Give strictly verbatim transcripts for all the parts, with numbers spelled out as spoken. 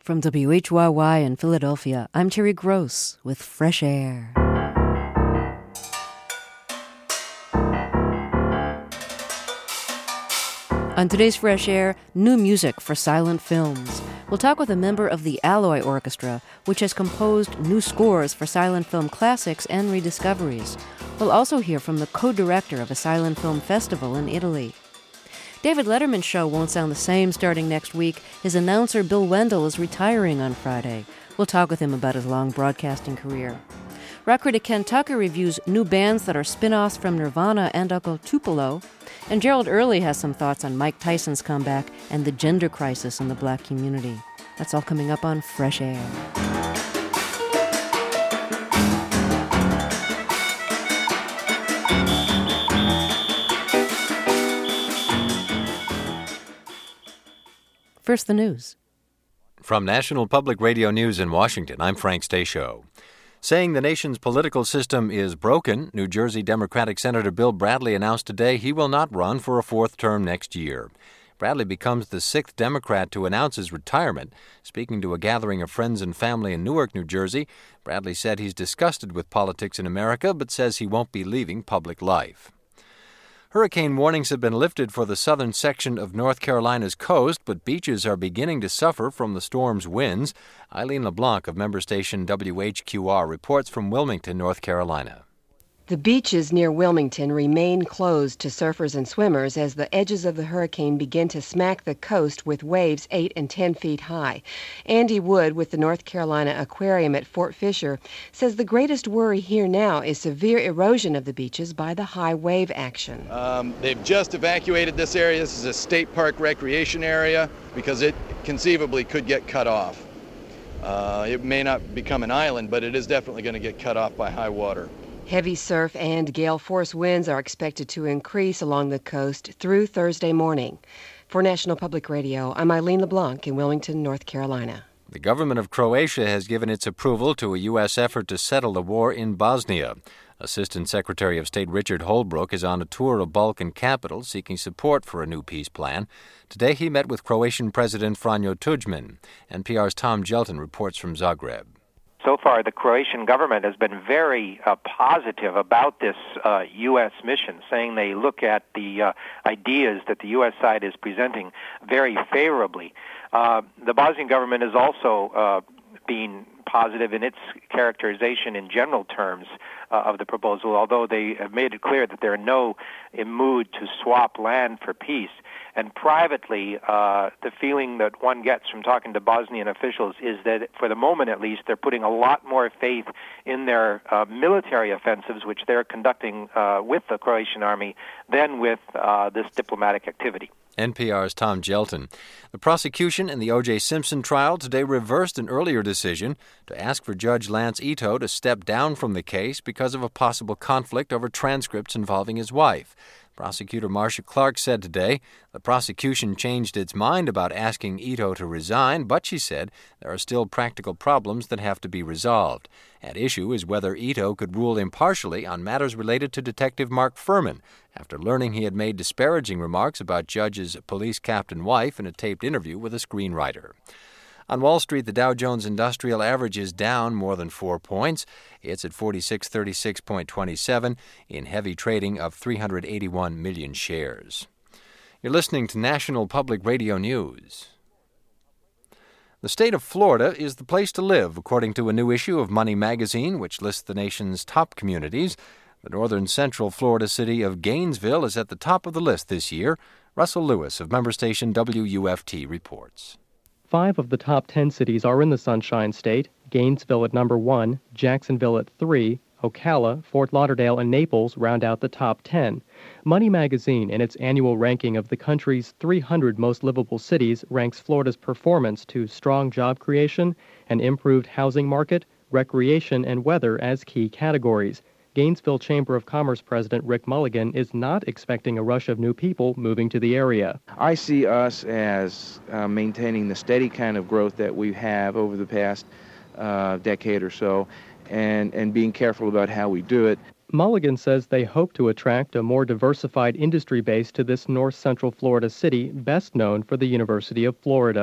From W H Y Y in Philadelphia, I'm Terry Gross with Fresh Air. On today's Fresh Air, new music for silent films. We'll talk with a member of the Alloy Orchestra, which has composed new scores for silent film classics and rediscoveries. We'll also hear from the co-director of a silent film festival in Italy. David Letterman's show won't sound the same starting next week. His announcer, Bill Wendell, is retiring on Friday. We'll talk with him about his long broadcasting career. Rock critic Ken Tucker reviews new bands that are spin-offs from Nirvana and Uncle Tupelo. And Gerald Early has some thoughts on Mike Tyson's comeback and the gender crisis in the black community. That's all coming up on Fresh Air. First, the news. From National Public Radio News in Washington, I'm Frank Stasio. Saying the nation's political system is broken, New Jersey Democratic Senator Bill Bradley announced today he will not run for a fourth term next year. Bradley becomes the sixth Democrat to announce his retirement. Speaking to a gathering of friends and family in Newark, New Jersey, Bradley said he's disgusted with politics in America, but says he won't be leaving public life. Hurricane warnings have been lifted for the southern section of North Carolina's coast, but beaches are beginning to suffer from the storm's winds. Eileen LeBlanc of member station W H Q R reports from Wilmington, North Carolina. The beaches near Wilmington remain closed to surfers and swimmers as the edges of the hurricane begin to smack the coast with waves eight and ten feet high. Andy Wood with the North Carolina Aquarium at Fort Fisher says the greatest worry here now is severe erosion of the beaches by the high wave action. Um, they've just evacuated this area. This is a state park recreation area because it conceivably could get cut off. Uh, it may not become an island, but it is definitely going to get cut off by high water. Heavy surf and gale force winds are expected to increase along the coast through Thursday morning. For National Public Radio, I'm Eileen LeBlanc in Wilmington, North Carolina. The government of Croatia has given its approval to a U S effort to settle the war in Bosnia. Assistant Secretary of State Richard Holbrooke is on a tour of Balkan capitals seeking support for a new peace plan. Today he met with Croatian President Franjo Tudjman. N P R's Tom Jelton reports from Zagreb. So far, the Croatian government has been very uh, positive about this uh, U S mission, saying they look at the uh, ideas that the U S side is presenting very favorably. Uh, the Bosnian government is also uh, being positive in its characterization in general terms uh, of the proposal, although they have made it clear that they're in no mood to swap land for peace. And privately, uh, the feeling that one gets from talking to Bosnian officials is that, for the moment at least, they're putting a lot more faith in their uh, military offensives, which they're conducting uh, with the Croatian army, than with uh, this diplomatic activity. N P R's Tom Jelton. The prosecution in the O J. Simpson trial today reversed an earlier decision to ask for Judge Lance Ito to step down from the case because of a possible conflict over transcripts involving his wife. Prosecutor Marcia Clark said today the prosecution changed its mind about asking Ito to resign, but she said there are still practical problems that have to be resolved. At issue is whether Ito could rule impartially on matters related to Detective Mark Furman after learning he had made disparaging remarks about Judge's police captain wife in a taped interview with a screenwriter. On Wall Street, the Dow Jones Industrial Average is down more than four points. It's at forty-six thirty-six point two seven in heavy trading of three hundred eighty-one million shares. You're listening to National Public Radio News. The state of Florida is the place to live, according to a new issue of Money magazine, which lists the nation's top communities. The northern central Florida city of Gainesville is at the top of the list this year. Russell Lewis of member station W U F T reports. Five of the top ten cities are in the Sunshine State: Gainesville at number one, Jacksonville at three, Ocala, Fort Lauderdale, and Naples round out the top ten. Money magazine, in its annual ranking of the country's three hundred most livable cities, ranks Florida's performance to strong job creation, an improved housing market, recreation, and weather as key categories. Gainesville Chamber of Commerce President Rick Mulligan is not expecting a rush of new people moving to the area. I see us as uh, maintaining the steady kind of growth that we have over the past uh, decade or so, and, and being careful about how we do it. Mulligan says they hope to attract a more diversified industry base to this north-central Florida city, best known for the University of Florida.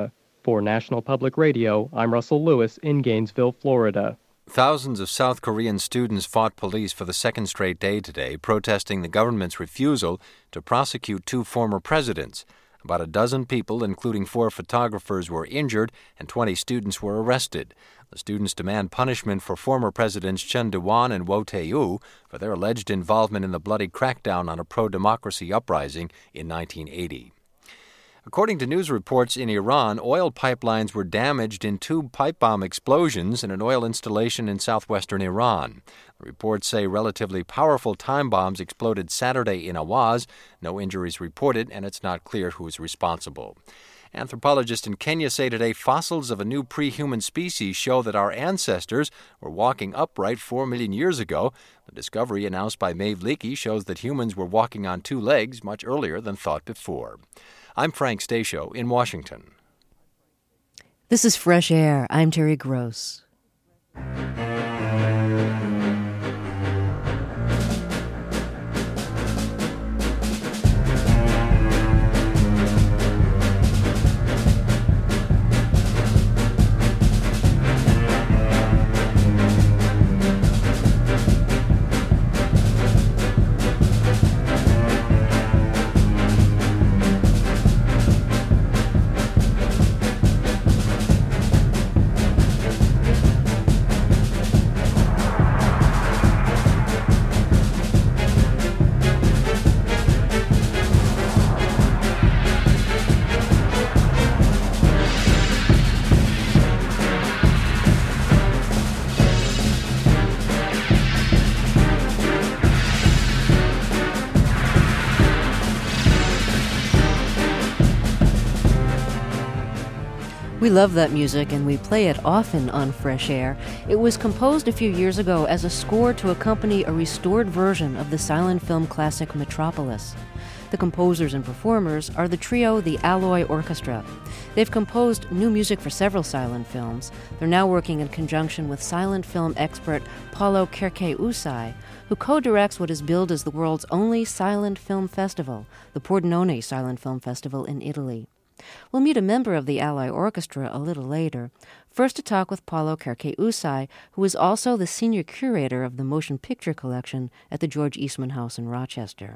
For National Public Radio, I'm Russell Lewis in Gainesville, Florida. Thousands of South Korean students fought police for the second straight day today, protesting the government's refusal to prosecute two former presidents. About a dozen people, including four photographers, were injured and twenty students were arrested. The students demand punishment for former Presidents Chun Doo-won and Woh Tae-woo for their alleged involvement in the bloody crackdown on a pro-democracy uprising in nineteen eighty. According to news reports in Iran, oil pipelines were damaged in two pipe bomb explosions in an oil installation in southwestern Iran. The reports say relatively powerful time bombs exploded Saturday in Awaz. No injuries reported, and it's not clear who is responsible. Anthropologists in Kenya say today fossils of a new pre-human species show that our ancestors were walking upright four million years ago. The discovery announced by Maeve Leakey shows that humans were walking on two legs much earlier than thought before. I'm Frank Stasio in Washington. This is Fresh Air. I'm Terry Gross. We love that music, and we play it often on Fresh Air. It was composed a few years ago as a score to accompany a restored version of the silent film classic Metropolis. The composers and performers are the trio The Alloy Orchestra. They've composed new music for several silent films. They're now working in conjunction with silent film expert Paulo Kerkey-Usai, who co-directs what is billed as the world's only silent film festival, the Pordenone Silent Film Festival in Italy. We'll meet a member of the Alloy Orchestra a little later. First to talk with Paulo Kerkey-Usai, who is also the senior curator of the Motion Picture Collection at the George Eastman House in Rochester.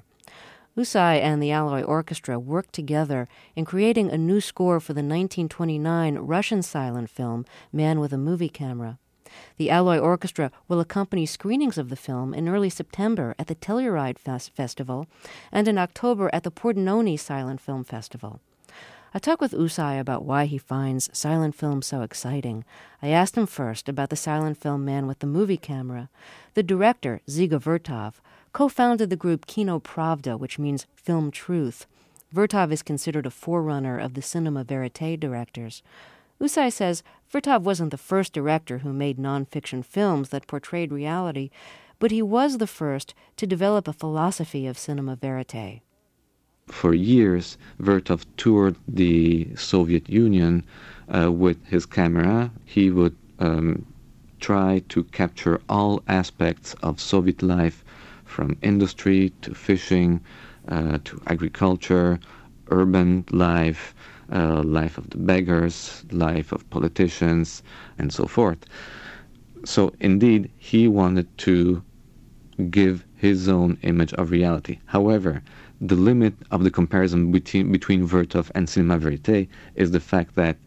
Usai and the Alloy Orchestra worked together in creating a new score for the nineteen twenty-nine Russian silent film Man with a Movie Camera. The Alloy Orchestra will accompany screenings of the film in early September at the Telluride Fest- Festival and in October at the Pordenone Silent Film Festival. I talked with Usai about why he finds silent film so exciting. I asked him first about the silent film Man with the Movie Camera. The director, Dziga Vertov, co-founded the group Kino Pravda, which means Film Truth. Vertov is considered a forerunner of the cinema verite directors. Usai says Vertov wasn't the first director who made nonfiction films that portrayed reality, but he was the first to develop a philosophy of cinema verite. For years, Vertov toured the Soviet Union uh, with his camera. He would um, try to capture all aspects of Soviet life, from industry to fishing uh, to agriculture, urban life, uh, life of the beggars, life of politicians, and so forth. So indeed, he wanted to give his own image of reality. However, the limit of the comparison between, between Vertov and Cinema Verite is the fact that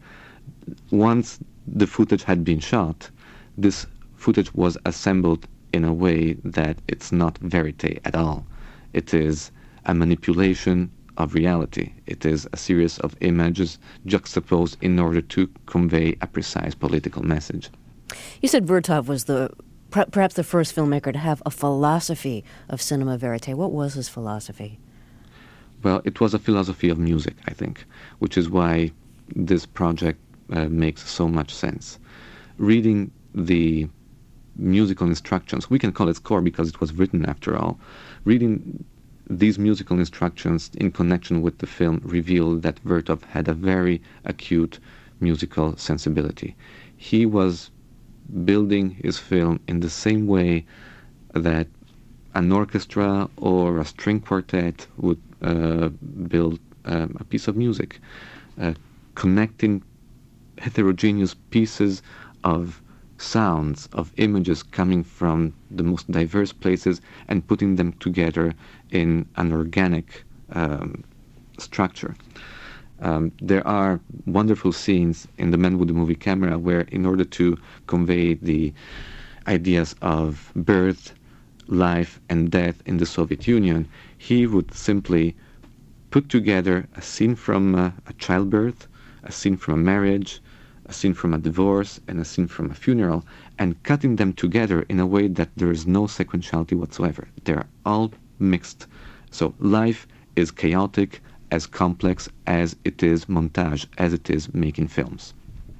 once the footage had been shot, this footage was assembled in a way that it's not verite at all. It is a manipulation of reality. It is a series of images juxtaposed in order to convey a precise political message. You said Vertov was the perhaps the first filmmaker to have a philosophy of cinema verite. What was his philosophy? Well, it was a philosophy of music, I think, which is why this project uh, makes so much sense. Reading the musical instructions, we can call it score because it was written after all, reading these musical instructions in connection with the film revealed that Vertov had a very acute musical sensibility. He was building his film in the same way that an orchestra or a string quartet would uh, build um, a piece of music, uh, connecting heterogeneous pieces of sounds, of images coming from the most diverse places and putting them together in an organic um, structure. Um, there are wonderful scenes in The Man with the Movie Camera where, in order to convey the ideas of birth, life, and death in the Soviet Union, he would simply put together a scene from uh, a childbirth, a scene from a marriage, a scene from a divorce, and a scene from a funeral, and cutting them together in a way that there is no sequentiality whatsoever. They're all mixed. So life is chaotic, as complex as it is montage, as it is making films.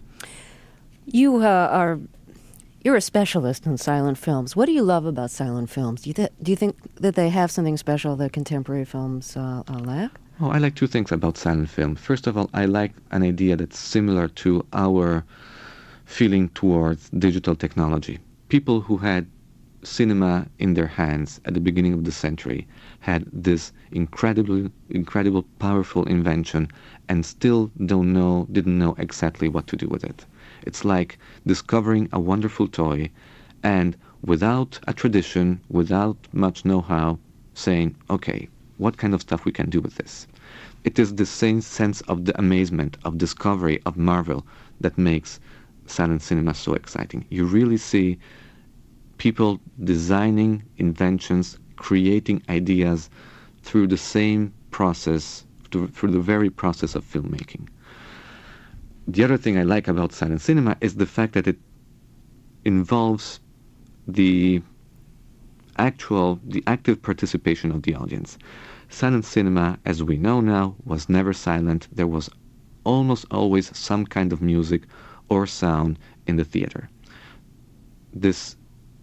You uh, are you're a specialist in silent films. What do you love about silent films? Do you th- do you think that they have something special that contemporary films uh, uh, lack? Oh, I like two things about silent film. First of all, I like an idea that's similar to our feeling towards digital technology. People who had cinema in their hands at the beginning of the century had this incredible, incredible, powerful invention and still don't know, didn't know exactly what to do with it. It's like discovering a wonderful toy and without a tradition, without much know-how, saying, okay, what kind of stuff we can do with this? It is the same sense of the amazement, of discovery, of marvel that makes silent cinema so exciting. You really see people designing inventions, creating ideas through the same process, through, through the very process of filmmaking. The other thing I like about silent cinema is the fact that it involves the actual, the active participation of the audience. Silent cinema, as we know now, was never silent. There was almost always some kind of music or sound in the theater. This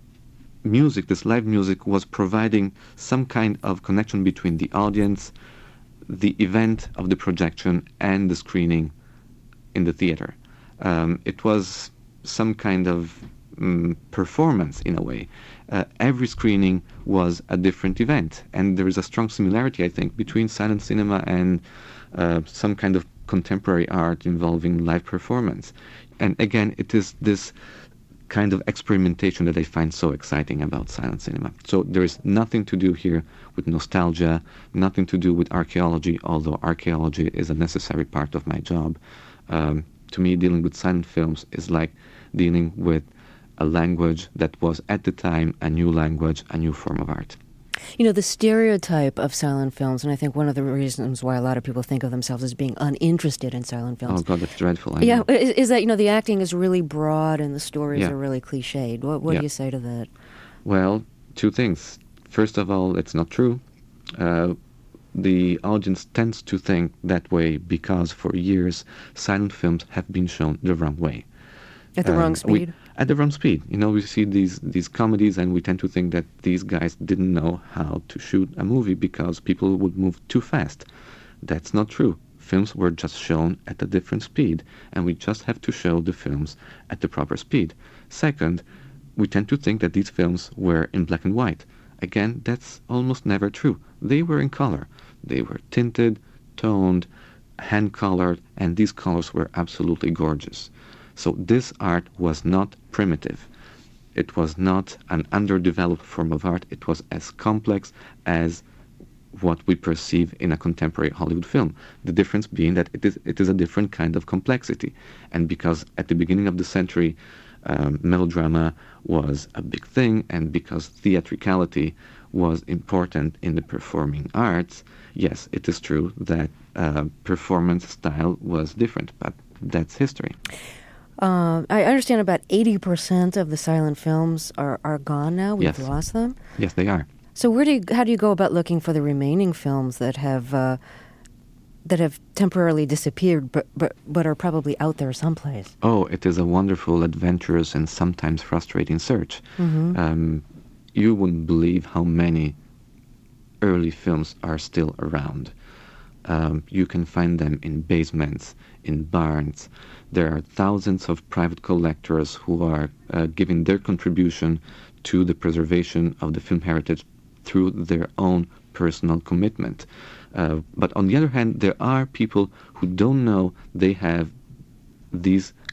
music, this live music, was providing some kind of connection between the audience, the event of the projection, and the screening in the theater. Um, it was some kind of um, performance in a way. Uh, every screening was a different event, and there is a strong similarity, I think, between silent cinema and uh, some kind of contemporary art involving live performance. And again, it is this kind of experimentation that I find so exciting about silent cinema. So there is nothing to do here with nostalgia, nothing to do with archaeology, although archaeology is a necessary part of my job. Um, to me, dealing with silent films is like dealing with a language that was at the time a new language, a new form of art. You know, the stereotype of silent films, and I think one of the reasons why a lot of people think of themselves as being uninterested in silent films. Oh, God, that's dreadful. I yeah, is, is that, you know, the acting is really broad and the stories yeah. are really cliched. What, what yeah. do you say to that? Well, two things. First of all, it's not true. Uh, the audience tends to think that way because for years silent films have been shown the wrong way. At the um, wrong speed? We, at the wrong speed. You know, we see these, these comedies and we tend to think that these guys didn't know how to shoot a movie because people would move too fast. That's not true. Films were just shown at a different speed, and we just have to show the films at the proper speed. Second, we tend to think that these films were in black and white. Again, that's almost never true. They were in color. They were tinted, toned, hand-colored, and these colors were absolutely gorgeous. So this art was not primitive. It was not an underdeveloped form of art. It was as complex as what we perceive in a contemporary Hollywood film. The difference being that it is it is a different kind of complexity. And because at the beginning of the century, um, melodrama was a big thing, and because theatricality was important in the performing arts, yes, it is true that uh, performance style was different, but that's history. Uh, I understand about eighty percent of the silent films are, are gone now. We've Yes. lost them. Yes, they are. So where do you, how do you go about looking for the remaining films that have uh, that have temporarily disappeared, but, but but are probably out there someplace? Oh, it is a wonderful, adventurous, and sometimes frustrating search. Mm-hmm. Um, you wouldn't believe how many early films are still around. Um, you can find them in basements, in barns. There are thousands of private collectors who are uh, giving their contribution to the preservation of the film heritage through their own personal commitment. Uh, but on the other hand, there are people who don't know they have these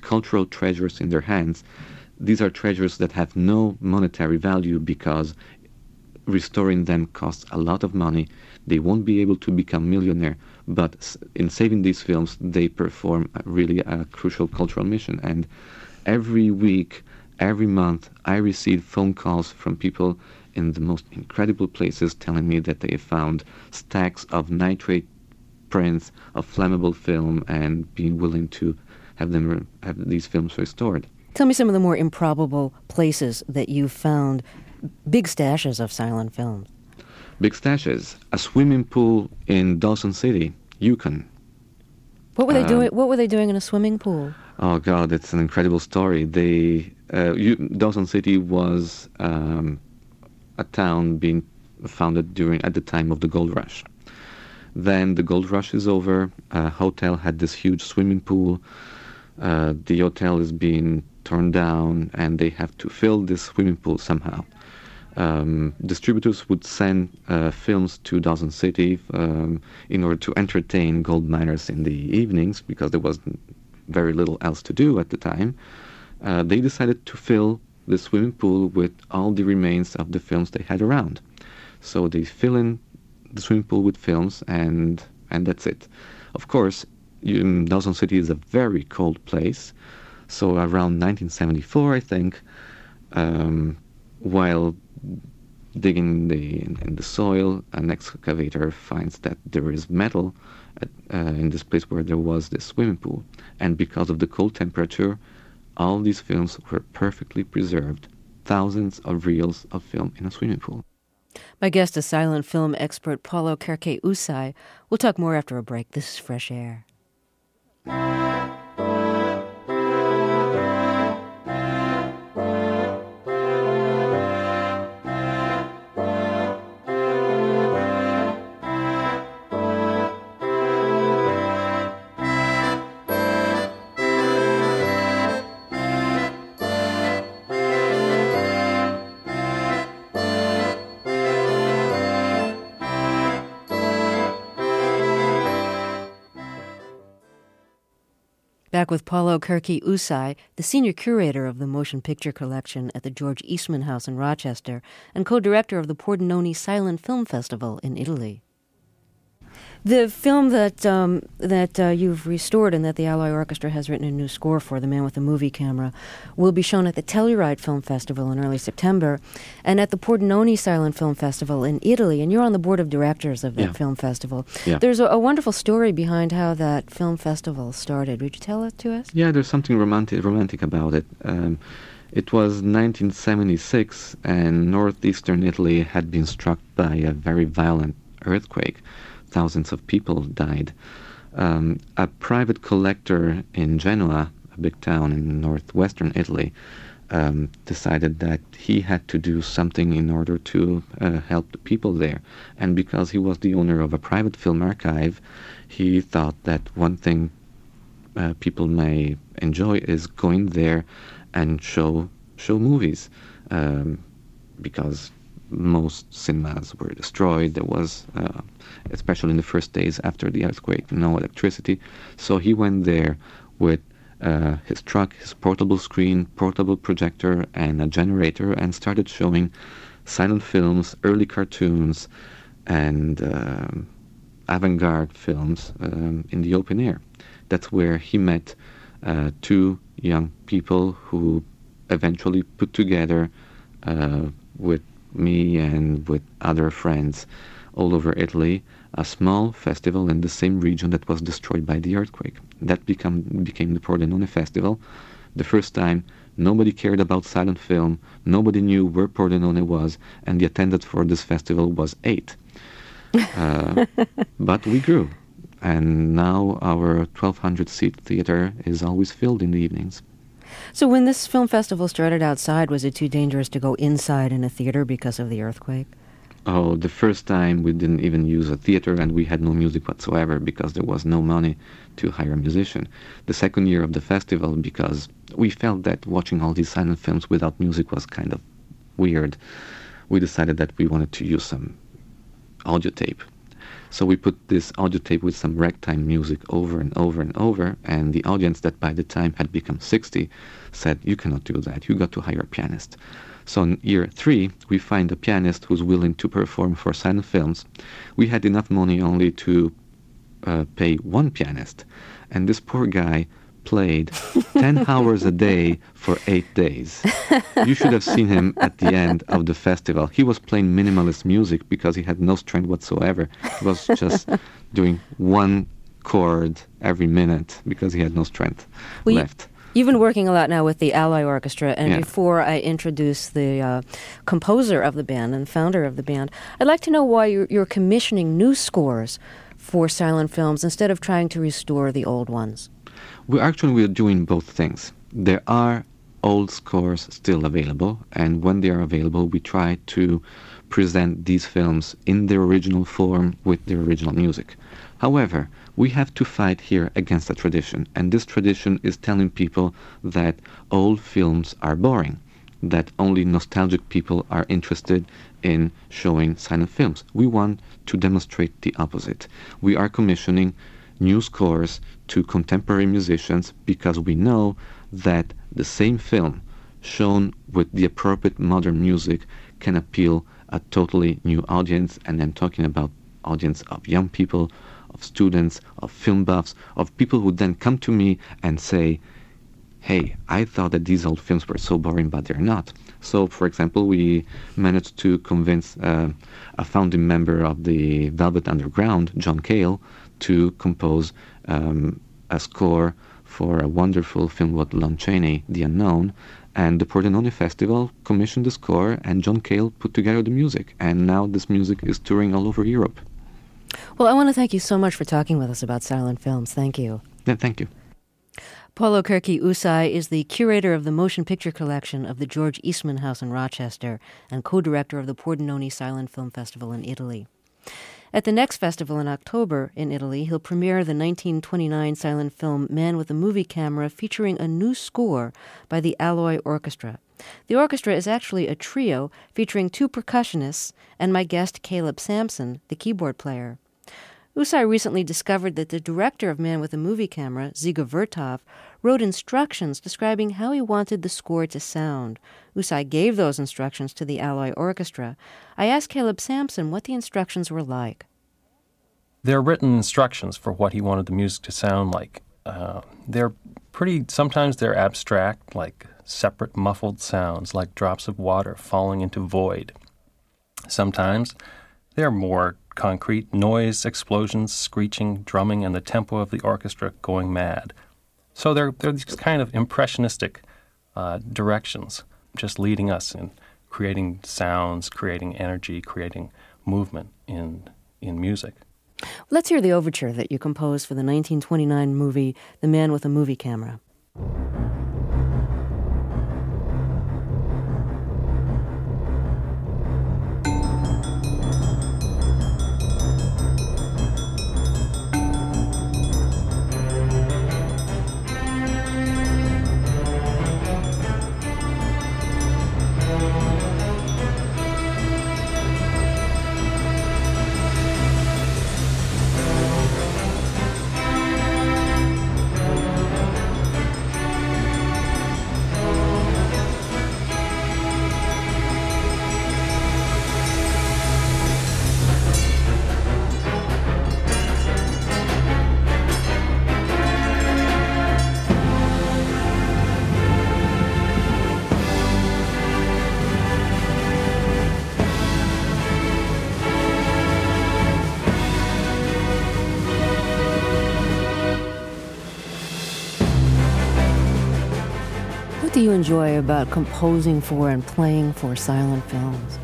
cultural treasures in their hands. These are treasures that have no monetary value because restoring them costs a lot of money. They won't be able to become millionaire, but in saving these films, they perform a really a crucial cultural mission. And every week, every month, I receive phone calls from people in the most incredible places telling me that they found stacks of nitrate prints of flammable film and being willing to have them re- have these films restored. Tell me some of the more improbable places that you've found big stashes of silent films. Big stashes. A swimming pool in Dawson City, Yukon. What were they Um, doing? What were they doing in a swimming pool? Oh God, it's an incredible story. They uh, you, Dawson City was um, a town being founded during at the time of the gold rush. Then the gold rush is over. A hotel had this huge swimming pool. Uh, the hotel is being torn down, and they have to fill this swimming pool somehow. Um, distributors would send uh, films to Dawson City um, in order to entertain gold miners in the evenings because there was very little else to do at the time. Uh, they decided to fill the swimming pool with all the remains of the films they had around. So they fill in the swimming pool with films, and and that's it. Of course, you, Dawson City is a very cold place. So around nineteen seventy-four, I think, um, while digging in the, in, in the soil, an excavator finds that there is metal at, uh, in this place where there was this swimming pool. And because of the cold temperature, all these films were perfectly preserved. Thousands of reels of film in a swimming pool. My guest is silent film expert Paulo Kerke-Usai. We'll talk more after a break. This is Fresh Air. Back with Paulo Kerke-Usai, the senior curator of the Motion Picture Collection at the George Eastman House in Rochester and co-director of the Pordenone Silent Film Festival in Italy. The film that um, that uh, you've restored and that the Alloy Orchestra has written a new score for, The Man with the Movie Camera, will be shown at the Telluride Film Festival in early September and at the Pordenone Silent Film Festival in Italy. And you're on the board of directors of that Yeah. film festival. Yeah. There's a, a wonderful story behind how that film festival started. Would you tell it to us? Yeah, there's something romantic romantic about it. Um, it was nineteen seventy-six, and northeastern Italy had been struck by a very violent earthquake. Thousands of people died. Um, a private collector in Genoa, a big town in northwestern Italy, um, decided that he had to do something in order to uh, help the people there. And because he was the owner of a private film archive, he thought that one thing uh, people may enjoy is going there and show show movies, um, because most cinemas were destroyed. There was, uh, especially in the first days after the earthquake, no electricity. So he went there with uh, his truck, his portable screen, portable projector, and a generator, and started showing silent films, early cartoons, and um, avant-garde films um, in the open air. That's where he met uh, two young people who eventually put together uh, with me and with other friends all over Italy a small festival in the same region that was destroyed by the earthquake. That become, became the Pordenone Festival. The first time, nobody cared about silent film, nobody knew where Pordenone was, and the attendance for this festival was eight. Uh, but we grew, and now our twelve hundred seat theater is always filled in the evenings. So when this film festival started outside, was it too dangerous to go inside in a theater because of the earthquake? Oh, the first time we didn't even use a theater, and we had no music whatsoever because there was no money to hire a musician. The second year of the festival, because we felt that watching all these silent films without music was kind of weird, we decided that we wanted to use some audio tape. So we put this audio tape with some ragtime music over and over and over, and the audience that by the time had become sixty said, you cannot do that, you got to hire a pianist. So in year three, we find a pianist who's willing to perform for silent films. We had enough money only to uh, pay one pianist, and this poor guy played ten hours a day for eight days. You should have seen him at the end of the festival. He was playing minimalist music because he had no strength whatsoever. He was just doing one chord every minute because he had no strength well, left. You've been working a lot now with the Alloy Orchestra, and yeah. before I introduce the uh, composer of the band and founder of the band, I'd like to know why you're, you're commissioning new scores for silent films instead of trying to restore the old ones. We actually we're doing both things. There are old scores still available, and when they are available, we try to present these films in their original form with their original music. However, we have to fight here against a tradition, and this tradition is telling people that old films are boring, that only nostalgic people are interested in showing silent films. We want to demonstrate the opposite. We are commissioning new scores to contemporary musicians because we know that the same film shown with the appropriate modern music can appeal a totally new audience, and I'm talking about audience of young people, of students, of film buffs, of people who then come to me and say, hey, I thought that these old films were so boring, but they're not. So, for example, we managed to convince uh, a founding member of the Velvet Underground, John Cale, to compose um, a score for a wonderful film with Lon Chaney, The Unknown, and the Pordenone Festival commissioned the score, and John Cale put together the music, and now this music is touring all over Europe. Well, I want to thank you so much for talking with us about silent films. Thank you. Yeah, thank you. Paolo Kirki-Usai is the curator of the motion picture collection of the George Eastman House in Rochester and co-director of the Pordenone Silent Film Festival in Italy. At the next festival in October in Italy, he'll premiere the nineteen twenty-nine silent film Man with a Movie Camera, featuring a new score by the Alloy Orchestra. The orchestra is actually a trio featuring two percussionists and my guest Caleb Sampson, the keyboard player. Usai recently discovered that the director of Man with a Movie Camera, Dziga Vertov, wrote instructions describing how he wanted the score to sound. Usai gave those instructions to the Alloy Orchestra. I asked Caleb Sampson what the instructions were like. They're written instructions for what he wanted the music to sound like. Uh, they're pretty, sometimes they're abstract, like separate muffled sounds, like drops of water falling into void. Sometimes they're more concrete noise, explosions, screeching, drumming, and the tempo of the orchestra going mad. So they're, they're these kind of impressionistic uh, directions, just leading us in creating sounds, creating energy, creating movement in in music. Let's hear the overture that you composed for the nineteen twenty-nine movie The Man with a Movie Camera. What do you enjoy about composing for and playing for silent films?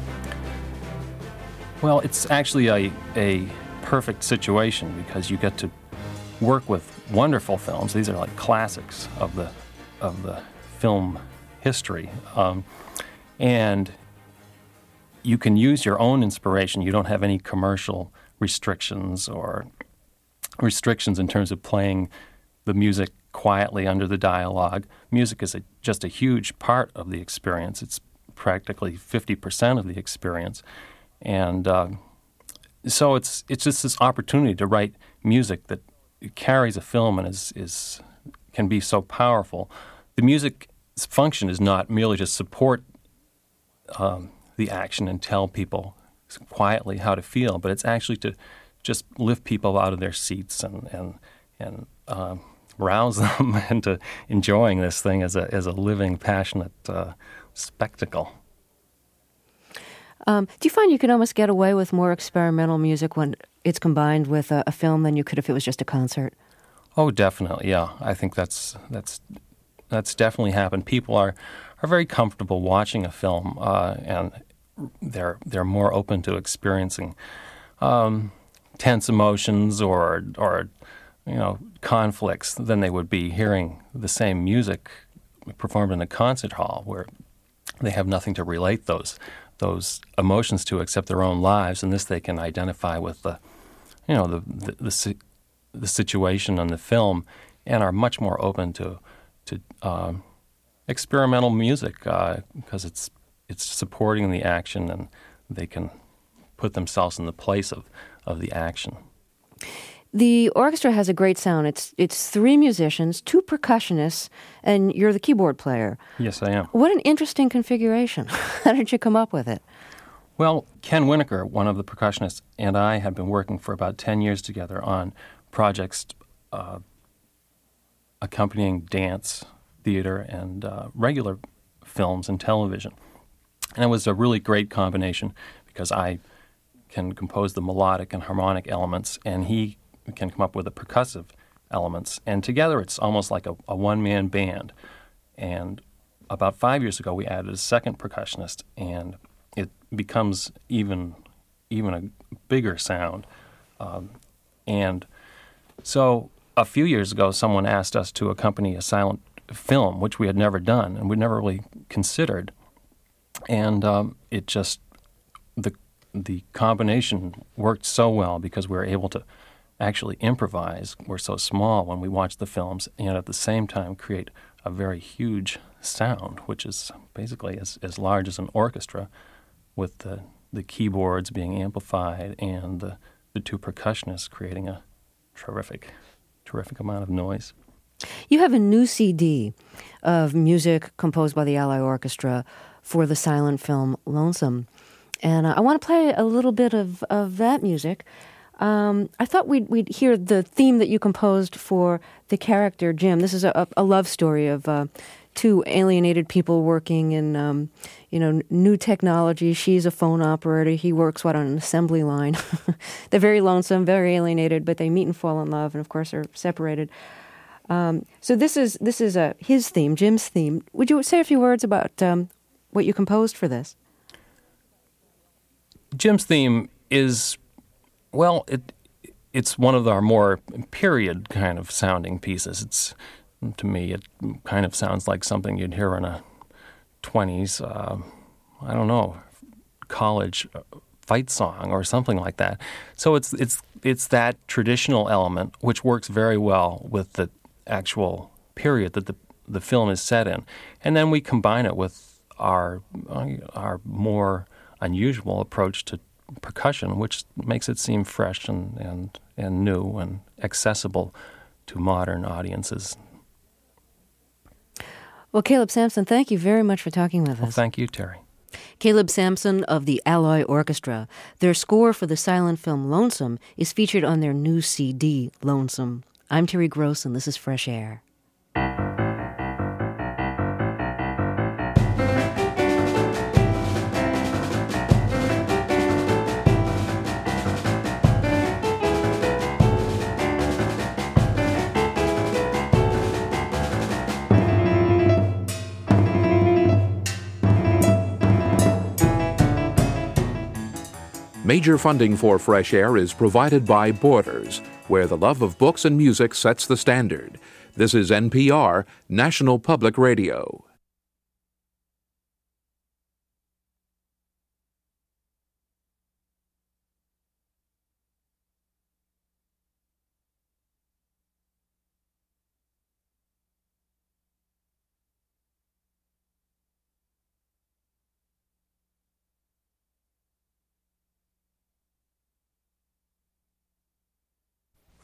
Well, it's actually a, a perfect situation because you get to work with wonderful films. These are like classics of the of the film history. Um, and you can use your own inspiration. You don't have any commercial restrictions or restrictions in terms of playing the music quietly under the dialogue. Music is a, just a huge part of the experience. It's practically fifty percent of the experience. And uh, so it's it's just this opportunity to write music that carries a film and is is can be so powerful. The music's function is not merely to support um, the action and tell people quietly how to feel, but it's actually to just lift people out of their seats and and and uh, rouse them into enjoying this thing as a as a living, passionate uh, spectacle. Um, do you find you can almost get away with more experimental music when it's combined with a, a film than you could if it was just a concert? Oh, definitely, yeah. I think that's that's that's definitely happened. People are, are very comfortable watching a film, uh, and they're they're more open to experiencing um, tense emotions or or you know conflicts than they would be hearing the same music performed in a concert hall, where they have nothing to relate those those emotions to except their own lives, and this they can identify with the you know the the, the, the situation on the film, and are much more open to to um, experimental music because uh, it's it's supporting the action, and they can put themselves in the place of, of the action. The orchestra has a great sound. It's it's three musicians, two percussionists, and you're the keyboard player. Yes, I am. What an interesting configuration. How did you come up with it? Well, Ken Winokur, one of the percussionists, and I had been working for about ten years together on projects uh, accompanying dance, theater, and uh, regular films and television. And it was a really great combination because I can compose the melodic and harmonic elements, and he can come up with the percussive elements. And together it's almost like a, a one-man band. And about five years ago we added a second percussionist, and it becomes even even a bigger sound. Um, and so a few years ago someone asked us to accompany a silent film, which we had never done and we'd never really considered. And um, it just, the the combination worked so well because we were able to actually improvise. We're so small when we watch the films, and at the same time create a very huge sound, which is basically as, as large as an orchestra, with the, the keyboards being amplified and the, the two percussionists creating a terrific, terrific amount of noise. You have a new C D of music composed by the Alloy Orchestra for the silent film Lonesome. And uh, I want to play a little bit of, of that music. Um, I thought we'd, we'd hear the theme that you composed for the character Jim. This is a, a love story of uh, two alienated people working in, um, you know, new technology. She's a phone operator. He works, what, on an assembly line. They're very lonesome, very alienated, but they meet and fall in love, and of course are separated. Um, so this is this is uh, his theme, Jim's theme. Would you say a few words about um, what you composed for this? Jim's theme is, well, it it's one of our more period kind of sounding pieces. It's, to me, it kind of sounds like something you'd hear in a twenties, uh, I don't know, college fight song or something like that. So it's it's it's that traditional element which works very well with the actual period that the the film is set in, and then we combine it with our our more unusual approach to percussion, which makes it seem fresh and, and, and new and accessible to modern audiences. Well, Caleb Sampson, thank you very much for talking with us. Well, thank you, Terry. Caleb Sampson of the Alloy Orchestra. Their score for the silent film Lonesome is featured on their new C D, Lonesome. I'm Terry Gross, and this is Fresh Air. Major funding for Fresh Air is provided by Borders, where the love of books and music sets the standard. This is N P R, National Public Radio.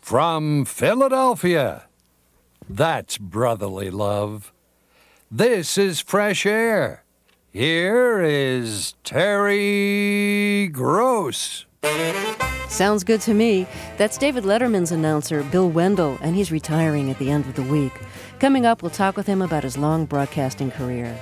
From Philadelphia. That's brotherly love. This is Fresh Air. Here is Terry Gross. Sounds good to me. That's David Letterman's announcer, Bill Wendell, and he's retiring at the end of the week. Coming up, we'll talk with him about his long broadcasting career.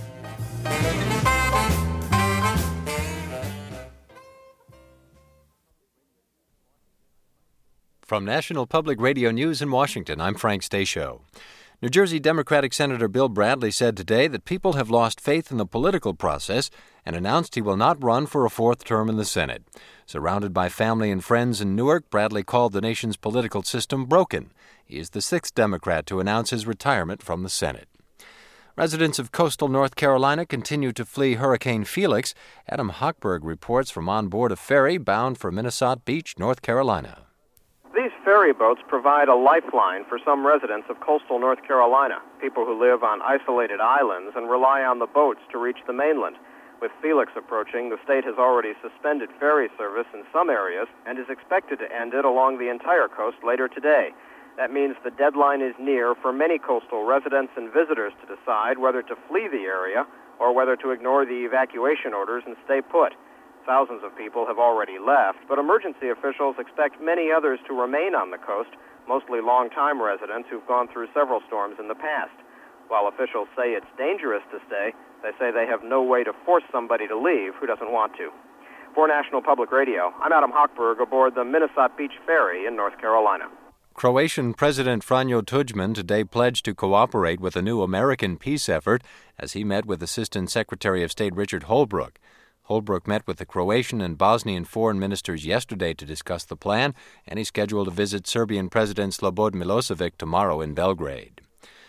From National Public Radio News in Washington, I'm Frank Stasio. New Jersey Democratic Senator Bill Bradley said today that people have lost faith in the political process and announced he will not run for a fourth term in the Senate. Surrounded by family and friends in Newark, Bradley called the nation's political system broken. He is the sixth Democrat to announce his retirement from the Senate. Residents of coastal North Carolina continue to flee Hurricane Felix. Adam Hochberg reports from on board a ferry bound for Minnesota Beach, North Carolina. These ferry boats provide a lifeline for some residents of coastal North Carolina, people who live on isolated islands and rely on the boats to reach the mainland. With Felix approaching, the state has already suspended ferry service in some areas and is expected to end it along the entire coast later today. That means the deadline is near for many coastal residents and visitors to decide whether to flee the area or whether to ignore the evacuation orders and stay put. Thousands of people have already left, but emergency officials expect many others to remain on the coast, mostly long-time residents who've gone through several storms in the past. While officials say it's dangerous to stay, they say they have no way to force somebody to leave who doesn't want to. For National Public Radio, I'm Adam Hochberg aboard the Minnesota Beach Ferry in North Carolina. Croatian President Franjo Tudjman today pledged to cooperate with a new American peace effort as he met with Assistant Secretary of State Richard Holbrooke. Holbrooke met with the Croatian and Bosnian foreign ministers yesterday to discuss the plan, and he's scheduled to visit Serbian President Slobodan Milosevic tomorrow in Belgrade.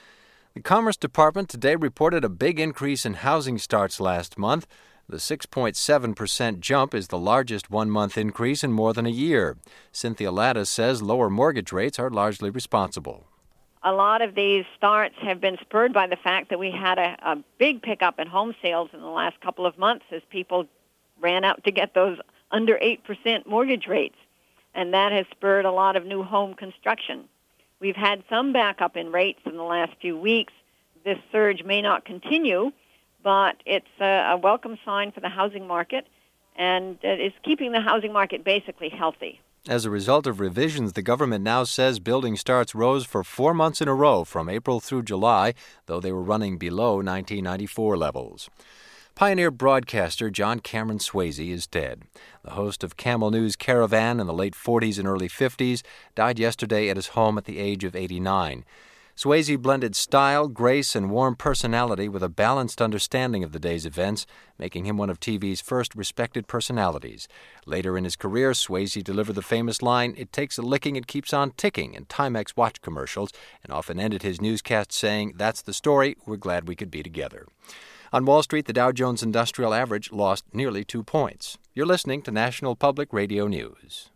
The Commerce Department today reported a big increase in housing starts last month. The six point seven percent jump is the largest one-month increase in more than a year. Cynthia Lattis says lower mortgage rates are largely responsible. A lot of these starts have been spurred by the fact that we had a, a big pickup in home sales in the last couple of months as people ran out to get those under eight percent mortgage rates, and that has spurred a lot of new home construction. We've had some backup in rates in the last few weeks. This surge may not continue, but it's a, a welcome sign for the housing market, and it is keeping the housing market basically healthy. As a result of revisions, the government now says building starts rose for four months in a row from April through July, though they were running below nineteen ninety-four levels. Pioneer broadcaster John Cameron Swayze is dead. The host of Camel News Caravan in the late forties and early fifties died yesterday at his home at the age of eighty-nine. Swayze blended style, grace, and warm personality with a balanced understanding of the day's events, making him one of T V's first respected personalities. Later in his career, Swayze delivered the famous line, "It takes a licking, it keeps on ticking," in Timex watch commercials, and often ended his newscast saying, "That's the story, we're glad we could be together." On Wall Street, the Dow Jones Industrial Average lost nearly two points. You're listening to National Public Radio News.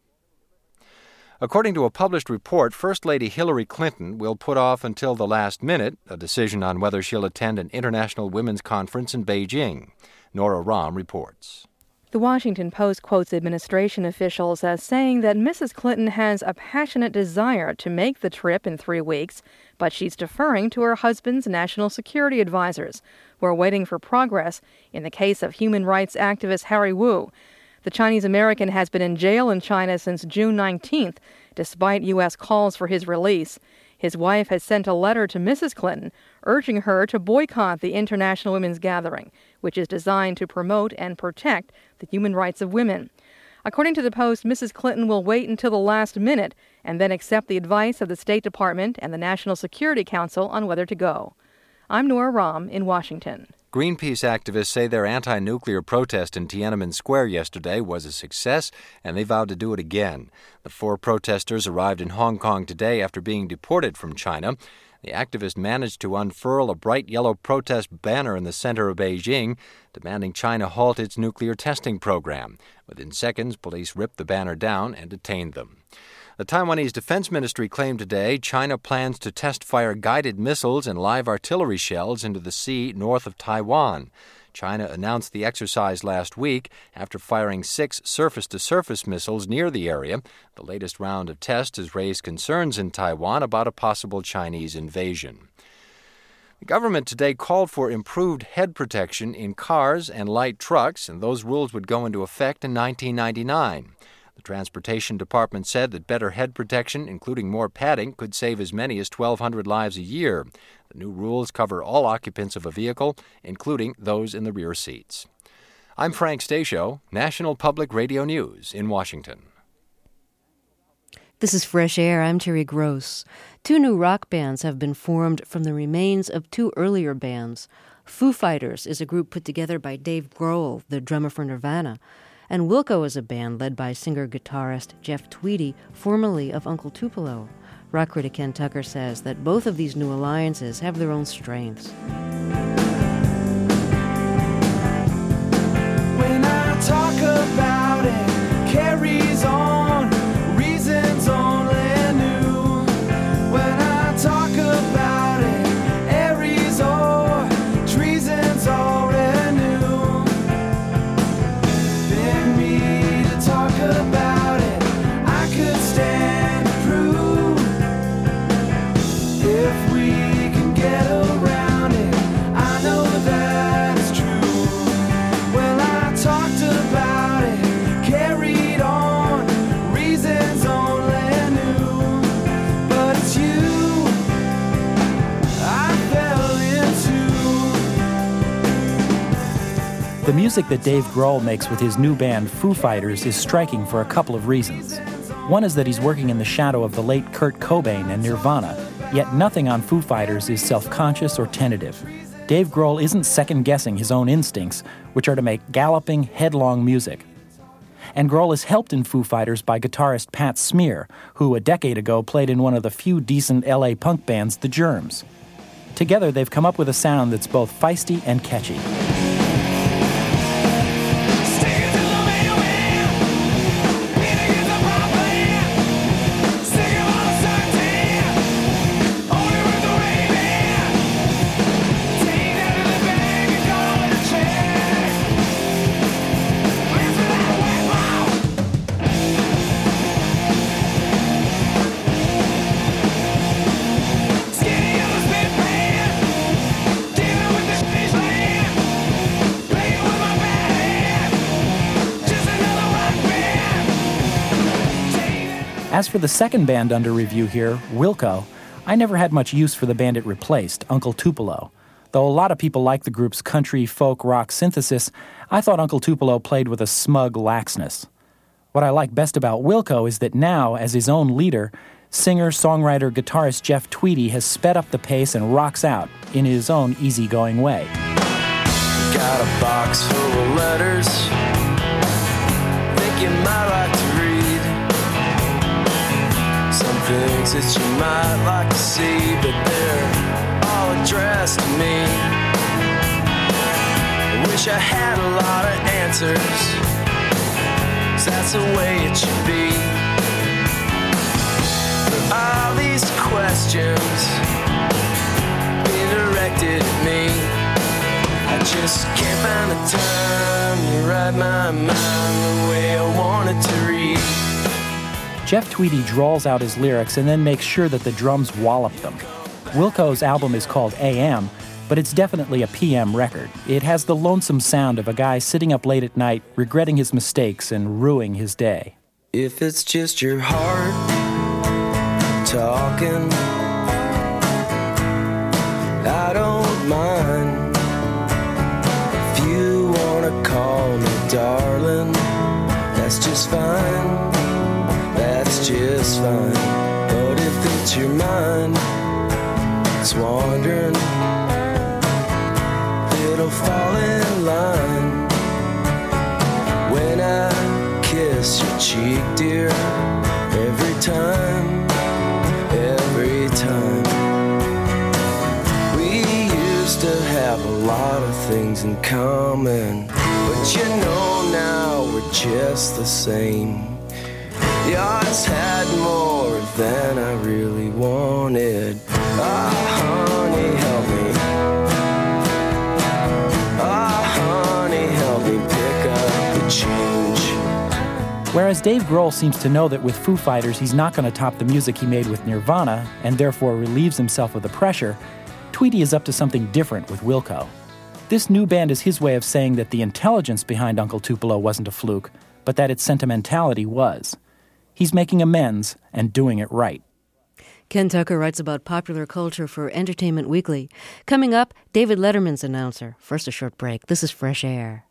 According to a published report, First Lady Hillary Clinton will put off until the last minute a decision on whether she'll attend an international women's conference in Beijing. Nora Rahm reports. The Washington Post quotes administration officials as saying that Missus Clinton has a passionate desire to make the trip in three weeks, but she's deferring to her husband's national security advisors, who are waiting for progress in the case of human rights activist Harry Wu. The Chinese-American has been in jail in China since June nineteenth, despite U S calls for his release. His wife has sent a letter to Missus Clinton urging her to boycott the International Women's Gathering, which is designed to promote and protect the human rights of women. According to the Post, Missus Clinton will wait until the last minute and then accept the advice of the State Department and the National Security Council on whether to go. I'm Nora Rahm in Washington. Greenpeace activists say their anti-nuclear protest in Tiananmen Square yesterday was a success, and they vowed to do it again. The four protesters arrived in Hong Kong today after being deported from China. The activists managed to unfurl a bright yellow protest banner in the center of Beijing, demanding China halt its nuclear testing program. Within seconds, police ripped the banner down and detained them. The Taiwanese Defense Ministry claimed today China plans to test-fire guided missiles and live artillery shells into the sea north of Taiwan. China announced the exercise last week after firing six surface-to-surface missiles near the area. The latest round of tests has raised concerns in Taiwan about a possible Chinese invasion. The government today called for improved head protection in cars and light trucks, and those rules would go into effect in nineteen ninety-nine. The Transportation Department said that better head protection, including more padding, could save as many as twelve hundred lives a year. The new rules cover all occupants of a vehicle, including those in the rear seats. I'm Frank Stasio, National Public Radio News in Washington. This is Fresh Air. I'm Terry Gross. Two new rock bands have been formed from the remains of two earlier bands. Foo Fighters is a group put together by Dave Grohl, the drummer for Nirvana, and Wilco is a band led by singer-guitarist Jeff Tweedy, formerly of Uncle Tupelo. Rock critic Ken Tucker says that both of these new alliances have their own strengths. When I talk about it, carries on, reasons only new. When I talk about it, Aries or treason's already new. Pick me to talk about it, I could stand to prove. If we can get around it, I know that it's true. Well, I talked about it, carried on, reasons only new. But it's you I fell into. The music that Dave Grohl makes with his new band Foo Fighters is striking for a couple of reasons. One is that he's working in the shadow of the late Kurt Cobain and Nirvana, yet nothing on Foo Fighters is self-conscious or tentative. Dave Grohl isn't second-guessing his own instincts, which are to make galloping, headlong music. And Grohl is helped in Foo Fighters by guitarist Pat Smear, who a decade ago played in one of the few decent L A punk bands, The Germs. Together, they've come up with a sound that's both feisty and catchy. As for the second band under review here, Wilco, I never had much use for the band it replaced, Uncle Tupelo. Though a lot of people like the group's country, folk, rock synthesis, I thought Uncle Tupelo played with a smug laxness. What I like best about Wilco is that now, as his own leader, singer, songwriter, guitarist Jeff Tweedy has sped up the pace and rocks out in his own easygoing way. Got a box full of letters, think you might like to read. Some things that you might like to see, but they're all addressed to me. I wish I had a lot of answers, 'cause that's the way it should be. But all these questions being directed at me, I just can't find the time to write my mind the way I want it to read. Jeff Tweedy drawls out his lyrics and then makes sure that the drums wallop them. Wilco's album is called A M, but it's definitely a P M record. It has the lonesome sound of a guy sitting up late at night, regretting his mistakes and ruining his day. If it's just your heart talking, I don't mind. If you wanna call me darling, that's just fine. That's just fine. But if it's your mind that's wandering, it'll fall in line. When I kiss your cheek, dear, every time, every time. We used to have a lot of things in common, but you know now we're just the same. Yours had more than I really wanted. Ah, honey, help me. Ah, Whereas Dave Grohl seems to know that with Foo Fighters he's not going to top the music he made with Nirvana and therefore relieves himself of the pressure, Tweedy is up to something different with Wilco. This new band is his way of saying that the intelligence behind Uncle Tupelo wasn't a fluke, but that its sentimentality was. He's making amends and doing it right. Ken Tucker writes about popular culture for Entertainment Weekly. Coming up, David Letterman's announcer. First, a short break. This is Fresh Air.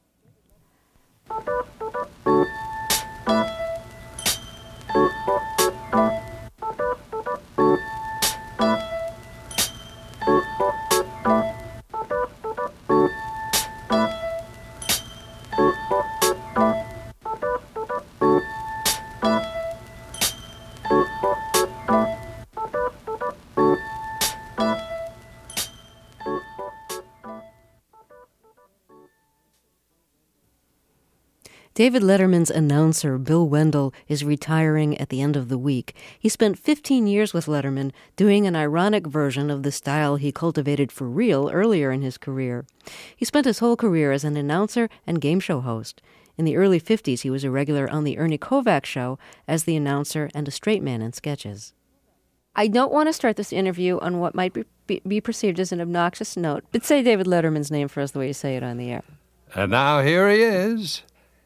David Letterman's announcer, Bill Wendell, is retiring at the end of the week. He spent fifteen years with Letterman, doing an ironic version of the style he cultivated for real earlier in his career. He spent his whole career as an announcer and game show host. In the early fifties, he was a regular on The Ernie Kovacs Show as the announcer and a straight man in sketches. I don't want to start this interview on what might be, be, be perceived as an obnoxious note, but say David Letterman's name for us the way you say it on the air. And now here he is,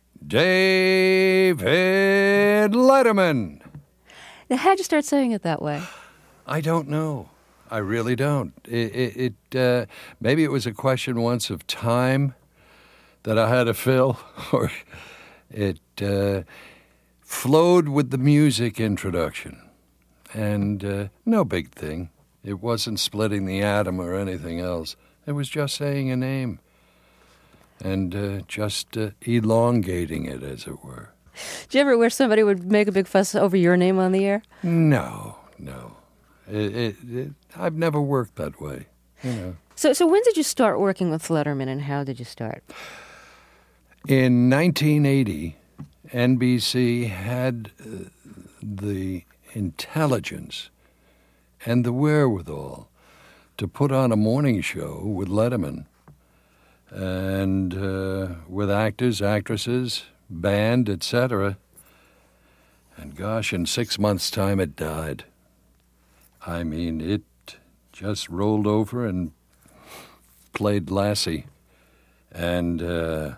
David Letterman. Now, how'd you start saying it that way? I don't know. I really don't. It, it, it uh, maybe it was a question once of time that I had to fill, or it uh, flowed with the music introduction. And uh, no big thing. It wasn't splitting the atom or anything else. It was just saying a name and uh, just uh, elongating it, as it were. Did you ever wish somebody would make a big fuss over your name on the air? No, no. It, it, it, I've never worked that way, you know. So, so when did you start working with Letterman, and how did you start? In nineteen eighty, N B C had uh, the intelligence and the wherewithal to put on a morning show with Letterman and uh, with actors, actresses, band, et cetera. And gosh, in six months' time it died. I mean, it just rolled over and played Lassie. And uh,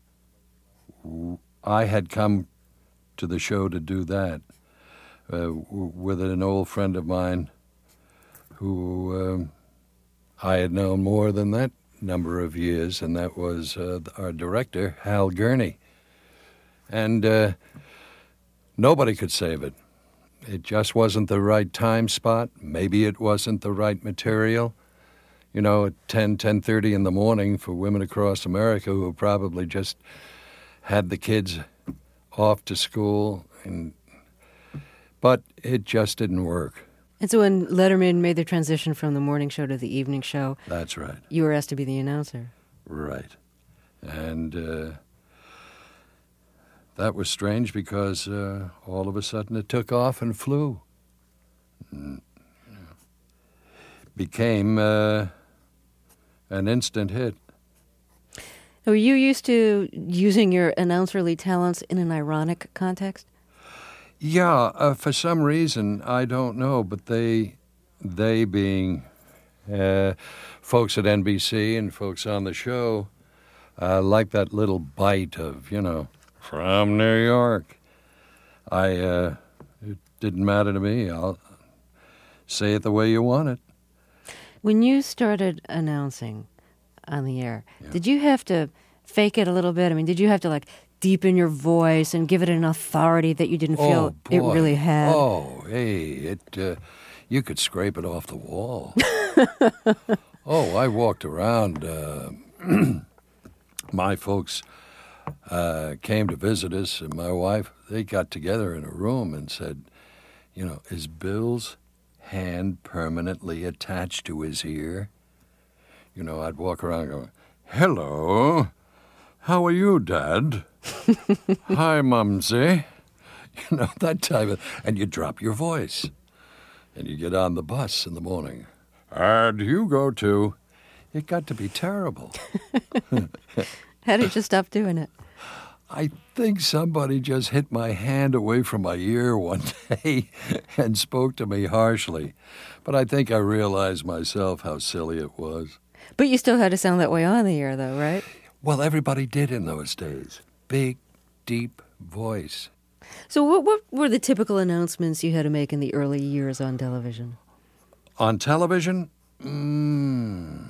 I had come to the show to do that uh, w- with an old friend of mine who um, I had known more than that number of years, and that was uh, our director, Hal Gurney. And uh, nobody could save it. It just wasn't the right time spot. Maybe it wasn't the right material. You know, at ten, ten thirty in the morning for women across America who probably just had the kids off to school. and But it just didn't work. And so when Letterman made the transition from the morning show to the evening show... That's right. You were asked to be the announcer. Right. And uh, that was strange because uh, all of a sudden it took off and flew. And, you know, became uh, an instant hit. Were you used to using your announcerly talents in an ironic context? Yeah, uh, for some reason, I don't know, but they, they being uh, folks at N B C and folks on the show, uh, like that little bite of, you know, from New York. I, uh, it didn't matter to me. I'll say it the way you want it. When you started announcing on the air, Yeah. did you have to fake it a little bit? I mean, did you have to, like, deepen your voice and give it an authority that you didn't feel oh, it really had? Oh, hey, it, uh, you could scrape it off the wall. Oh, I walked around. Uh, my folks uh, came to visit us, and my wife, they got together in a room and said, you know, is Bill's hand permanently attached to his ear? You know, I'd walk around going, hello, how are you, Dad? Hi, Mumsy. You know, that type of... And you drop your voice. And you get on the bus in the morning. And you go to... It got to be terrible. How did you stop doing it? I think somebody just hit my hand away from my ear one day and spoke to me harshly. But I think I realized myself how silly it was. But you still had to sound that way on the air, though, right? Well, everybody did in those days. Big, deep voice. So what, what were the typical announcements you had to make in the early years on television? On television? Mm.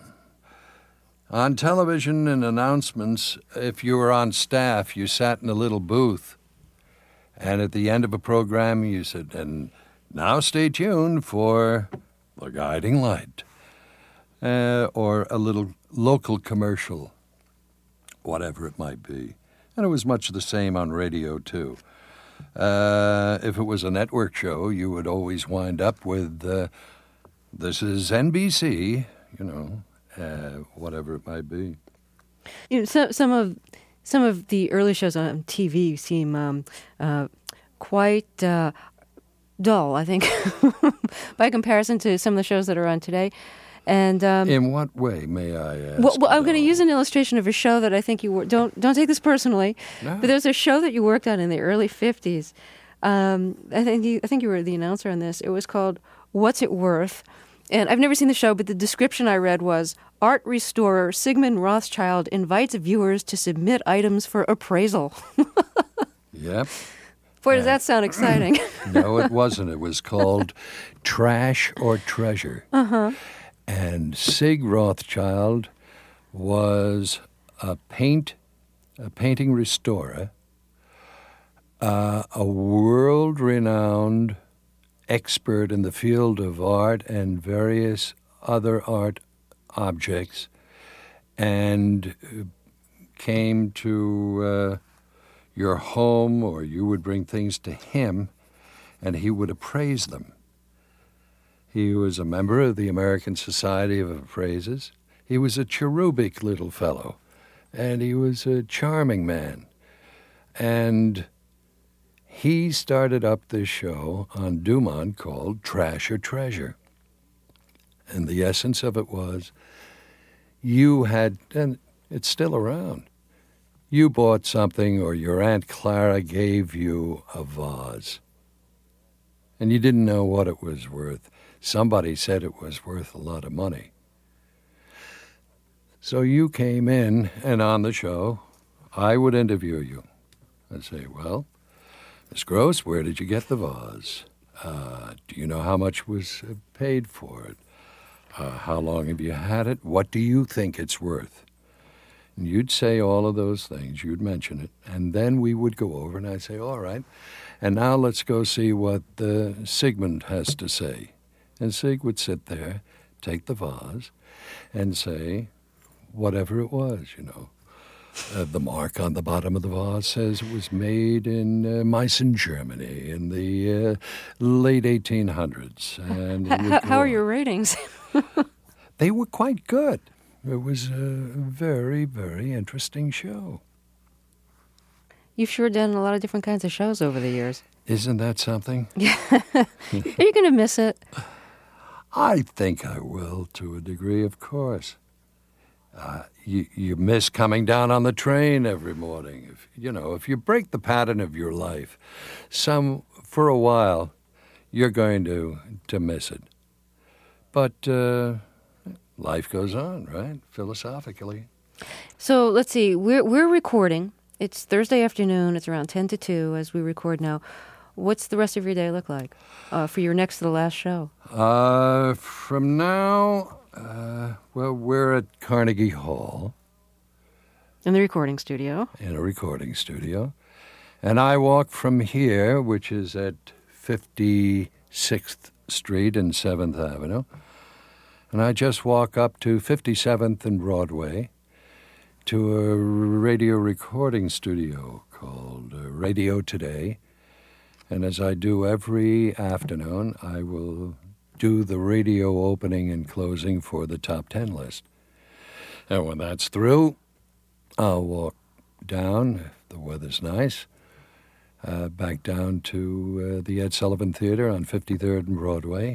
On television and announcements, if you were on staff, you sat in a little booth. And at the end of a program, you said, and now stay tuned for The Guiding Light. Uh, or a little local commercial, whatever it might be. And it was much the same on radio, too. Uh, if it was a network show, you would always wind up with, uh, this is N B C, you know, uh, whatever it might be. You know, so, some of some of the early shows on T V seem um, uh, quite uh, dull, I think, by comparison to some of the shows that are on today. And um, in what way, may I ask? Well, well I'm going to use an illustration of a show that I think you were, don't don't take this personally, no. but there's a show that you worked on in the early fifties. Um, I think you, I think you were the announcer on this. It was called What's It Worth? And I've never seen the show, but the description I read was, art restorer Sigmund Rothschild invites viewers to submit items for appraisal. Yep. Boy, does that sound exciting. No, it wasn't. It was called Trash or Treasure. Uh-huh. And Sig Rothschild was a paint, a painting restorer, uh, a world-renowned expert in the field of art and various other art objects, and came to uh, your home, or you would bring things to him, and he would appraise them. He was a member of the American Society of Appraisers. He was a cherubic little fellow, and he was a charming man. And he started up this show on Dumont called Trash or Treasure. And the essence of it was, you had, and it's still around, you bought something, or your Aunt Clara gave you a vase, and you didn't know what it was worth. Somebody said it was worth a lot of money. So you came in, and on the show, I would interview you. I'd say, well, Miss Gross, where did you get the vase? Uh, do you know how much was paid for it? Uh, how long have you had it? What do you think it's worth? And you'd say all of those things. You'd mention it. And then we would go over, and I'd say, all right, and now let's go see what uh, Sigmund has to say. And Sig would sit there, take the vase, and say whatever it was, you know. Uh, the mark on the bottom of the vase says it was made in uh, Meissen, Germany in the uh, late eighteen hundreds. And how, how are your ratings? They were quite good. It was a very, very interesting show. You've sure done a lot of different kinds of shows over the years. Isn't that something? Yeah. Are you going to miss it? I think I will, to a degree, of course. Uh, you, you miss coming down on the train every morning. If, you know, if you break the pattern of your life, some for a while, you're going to to miss it. But uh, life goes on, right? Philosophically. So let's see. We're we're recording. It's Thursday afternoon. It's around ten to two as we record now. What's the rest of your day look like uh, for your next to the last show? Uh, from now, uh, well, we're at Carnegie Hall. In the recording studio. In a recording studio. And I walk from here, which is at fifty-sixth Street and seventh Avenue, and I just walk up to fifty-seventh and Broadway to a radio recording studio called uh, Radio Today. And as I do every afternoon, I will do the radio opening and closing for the top ten list. And when that's through, I'll walk down, if the weather's nice, uh, back down to uh, the Ed Sullivan Theater on fifty-third and Broadway,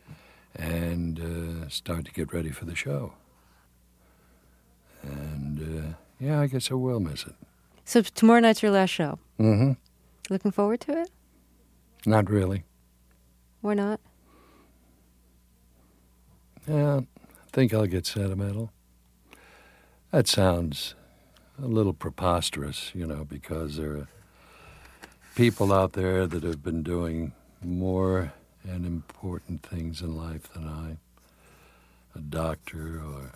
and uh, start to get ready for the show. And, uh, yeah, I guess I will miss it. So tomorrow night's your last show. Mm-hmm. Looking forward to it? Not really. Why not? Yeah, I think I'll get sentimental. That sounds a little preposterous, you know, because there are people out there that have been doing more and important things in life than I. A doctor or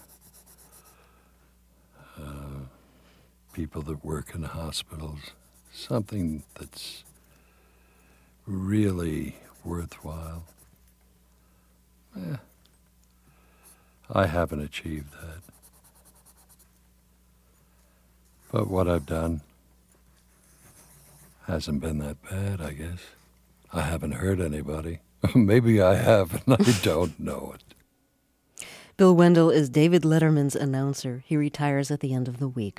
uh, people that work in hospitals. Something that's really worthwhile. Eh, I haven't achieved that. But what I've done hasn't been that bad, I guess. I haven't hurt anybody. Maybe I have, and I don't know it. Bill Wendell is David Letterman's announcer. He retires at the end of the week.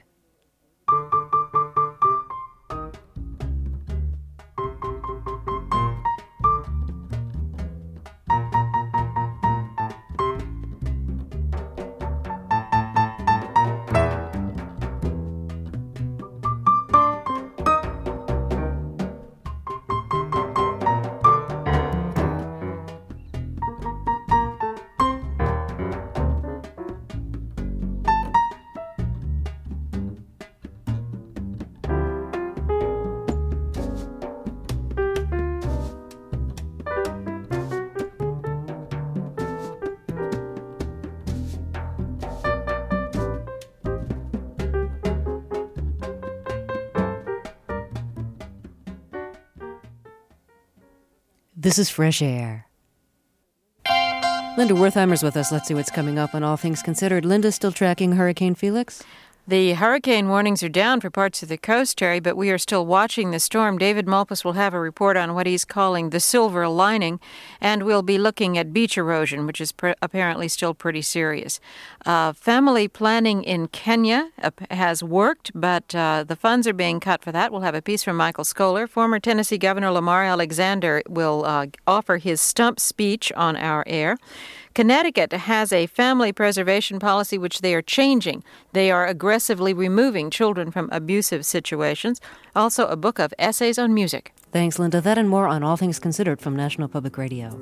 This is Fresh Air. Linda Wertheimer's with us. Let's see what's coming up on All Things Considered. Linda, still tracking Hurricane Felix? The hurricane warnings are down for parts of the coast, Terry, but we are still watching the storm. David Malpas will have a report on what he's calling the silver lining, and we'll be looking at beach erosion, which is pre- apparently still pretty serious. Uh, family planning in Kenya uh, has worked, but uh, the funds are being cut for that. We'll have a piece from Michael Scholar. Former Tennessee Governor Lamar Alexander will uh, offer his stump speech on our air. Connecticut has a family preservation policy which they are changing. They are aggressively removing children from abusive situations. Also, a book of essays on music. Thanks, Linda. That and more on All Things Considered from National Public Radio.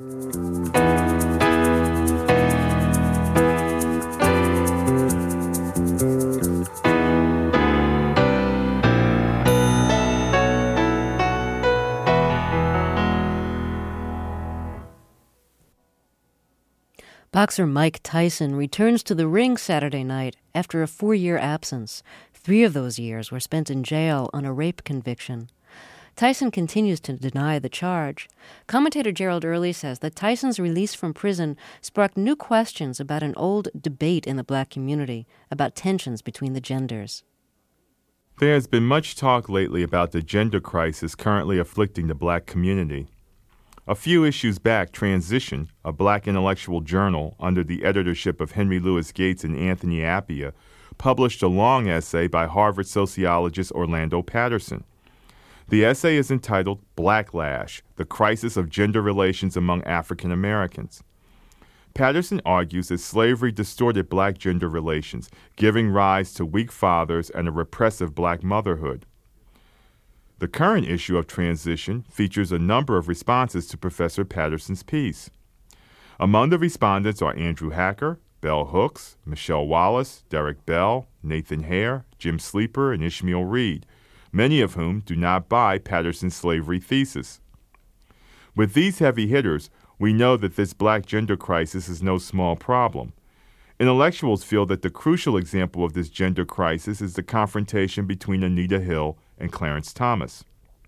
Boxer Mike Tyson returns to the ring Saturday night after a four-year absence. Three of those years were spent in jail on a rape conviction. Tyson continues to deny the charge. Commentator Gerald Early says that Tyson's release from prison sparked new questions about an old debate in the black community about tensions between the genders. There has been much talk lately about the gender crisis currently afflicting the black community. A few issues back, Transition, a black intellectual journal under the editorship of Henry Louis Gates and Anthony Appiah, published a long essay by Harvard sociologist Orlando Patterson. The essay is entitled Blacklash, The Crisis of Gender Relations Among African Americans. Patterson argues that slavery distorted black gender relations, giving rise to weak fathers and a repressive black motherhood. The current issue of Transition features a number of responses to Professor Patterson's piece. Among the respondents are Andrew Hacker, Bell Hooks, Michelle Wallace, Derek Bell, Nathan Hare, Jim Sleeper, and Ishmael Reed, many of whom do not buy Patterson's slavery thesis. With these heavy hitters, we know that this black gender crisis is no small problem. Intellectuals feel that the crucial example of this gender crisis is the confrontation between Anita Hill and Clarence Thomas.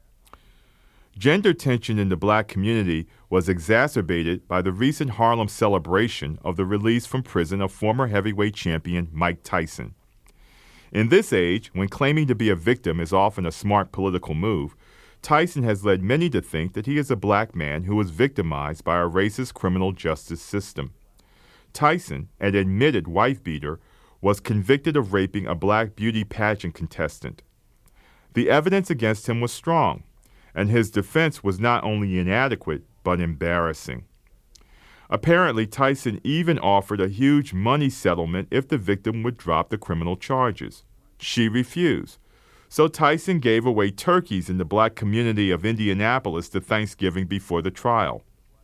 Gender tension in the black community was exacerbated by the recent Harlem celebration of the release from prison of former heavyweight champion Mike Tyson. In this age, when claiming to be a victim is often a smart political move, Tyson has led many to think that he is a black man who was victimized by a racist criminal justice system. Tyson, an admitted wife-beater, was convicted of raping a black beauty pageant contestant. The evidence against him was strong, and his defense was not only inadequate, but embarrassing. Apparently, Tyson even offered a huge money settlement if the victim would drop the criminal charges. She refused. So Tyson gave away turkeys in the black community of Indianapolis to Thanksgiving before the trial.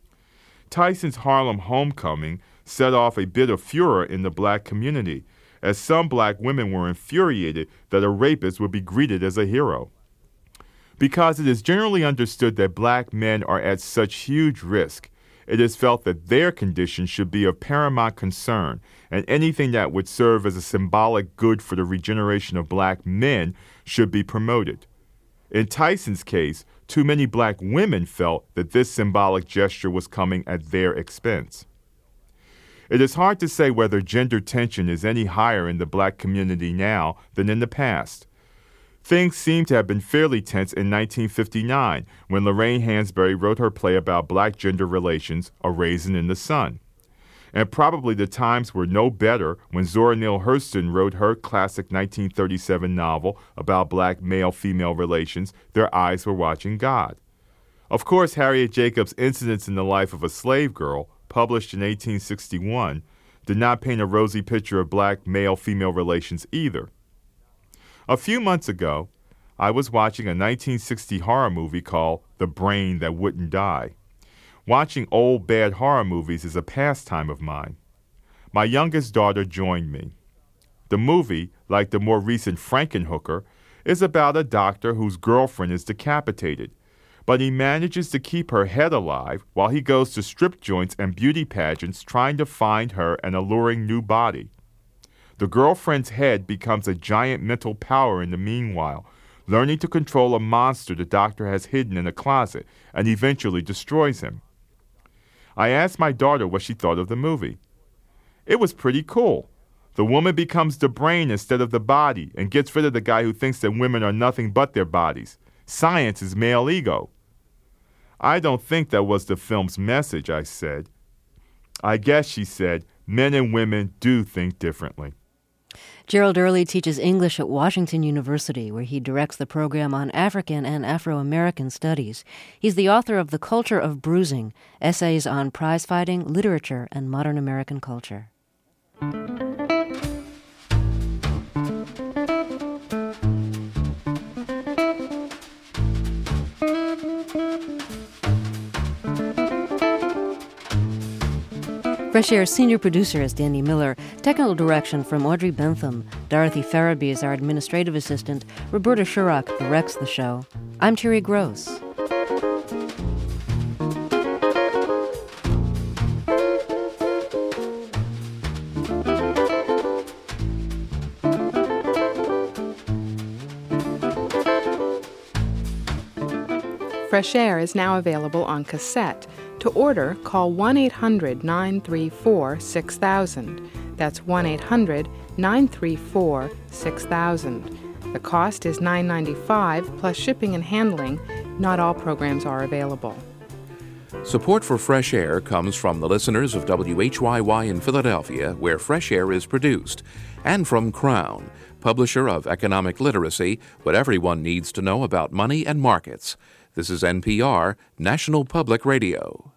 Tyson's Harlem homecoming set off a bit of furor in the black community, as some black women were infuriated that a rapist would be greeted as a hero. Because it is generally understood that black men are at such huge risk, it is felt that their condition should be of paramount concern, and anything that would serve as a symbolic good for the regeneration of black men should be promoted. In Tyson's case, too many black women felt that this symbolic gesture was coming at their expense. It is hard to say whether gender tension is any higher in the black community now than in the past. Things seem to have been fairly tense in nineteen fifty-nine, when Lorraine Hansberry wrote her play about black gender relations, A Raisin in the Sun. And probably the times were no better when Zora Neale Hurston wrote her classic nineteen thirty-seven novel about black male-female relations, Their Eyes Were Watching God. Of course, Harriet Jacobs' Incidents in the Life of a Slave Girl, published in eighteen sixty-one, did not paint a rosy picture of black male-female relations either. A few months ago, I was watching a nineteen sixty horror movie called The Brain That Wouldn't Die. Watching old bad horror movies is a pastime of mine. My youngest daughter joined me. The movie, like the more recent Frankenhooker, is about a doctor whose girlfriend is decapitated, but he manages to keep her head alive while he goes to strip joints and beauty pageants trying to find her an alluring new body. The girlfriend's head becomes a giant mental power in the meanwhile, learning to control a monster the doctor has hidden in a closet and eventually destroys him. I asked my daughter what she thought of the movie. It was pretty cool. The woman becomes the brain instead of the body and gets rid of the guy who thinks that women are nothing but their bodies. Science is male ego. I don't think that was the film's message, I said. I guess, she said, men and women do think differently. Gerald Early teaches English at Washington University, where he directs the program on African and Afro-American studies. He's the author of The Culture of Bruising, essays on prize-fighting, literature, and modern American culture. Fresh Air's senior producer is Danny Miller. Technical direction from Audrey Bentham. Dorothy Farabee is our administrative assistant. Roberta Shurock directs the show. I'm Terry Gross. Fresh Air is now available on cassette. To order, call one eight hundred nine three four six thousand. That's one eight hundred nine three four six thousand. The cost is nine dollars and ninety-five cents plus shipping and handling. Not all programs are available. Support for Fresh Air comes from the listeners of W H Y Y in Philadelphia, where Fresh Air is produced, and from Crown, publisher of Economic Literacy, what everyone needs to know about money and markets. This is N P R, National Public Radio.